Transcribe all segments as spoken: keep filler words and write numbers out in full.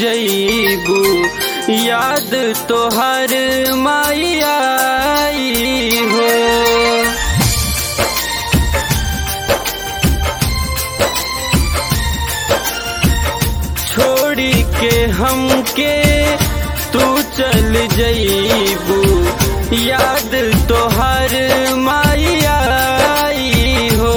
जईबू याद तोहर माई आई हो। छोड़ी के हमके तू चल जईबू याद तोहर माई आई हो।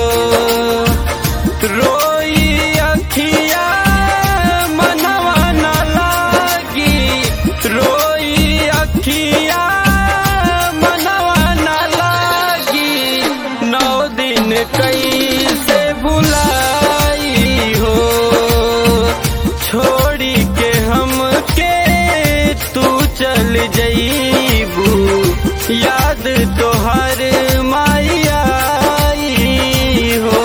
रोई अखिया मनवा न लागी, रोई अखिया मनवा न लागी, नौ दिन कैसे भुलाई हो। छोड़ी के हमके तू चल जईबू याद तोहर माई आई हो।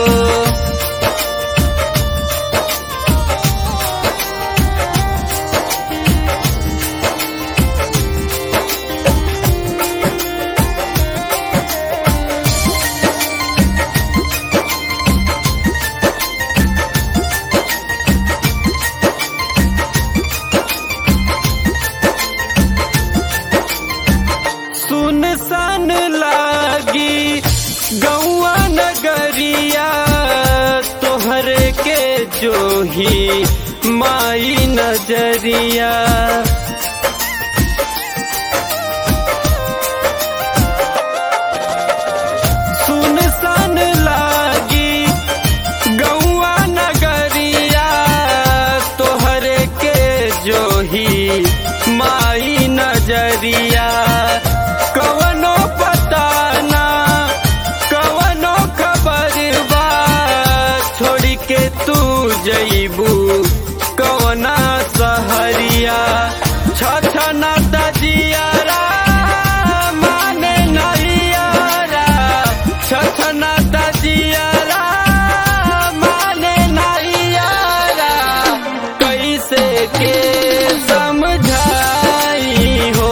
सुनसान लागी गौआ नगरिया तोहर के जो ही माई नजरिया। सुनसान लागी गौआ नगरिया तोहर के जो ही माई नजरिया। कवनो पता ना कवनो खबर बा, छोड़ के तू जईबू कवना सहरिया। छछना तजियारा माने नहियारा, छछना तजियारा माने नहियारा, कैसे के समझाई हो।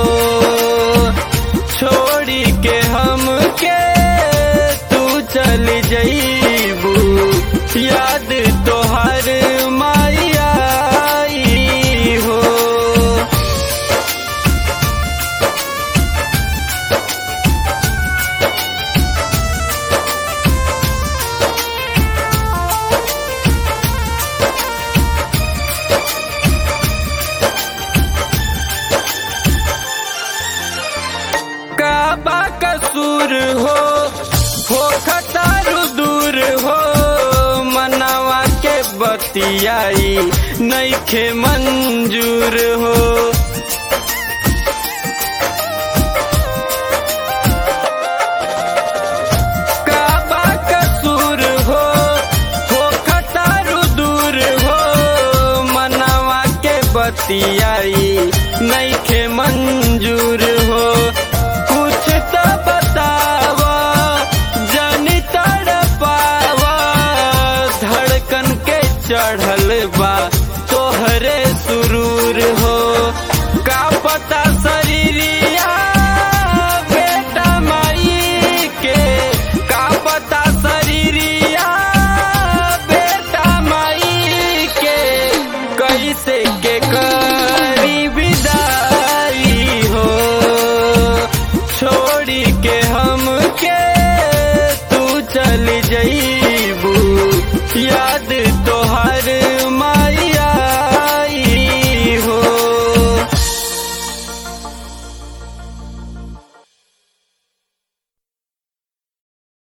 छोड़ी के हमके तू चल जईबू याद तोहर माई आई हो। काबा कसूर हो हो खतारू दूर हो, मनवा के बतियाई नइखे मंजूर हो। काबा कसूर हो हो खतारू दूर हो, मनवा के बतियाई नइखे मंजूर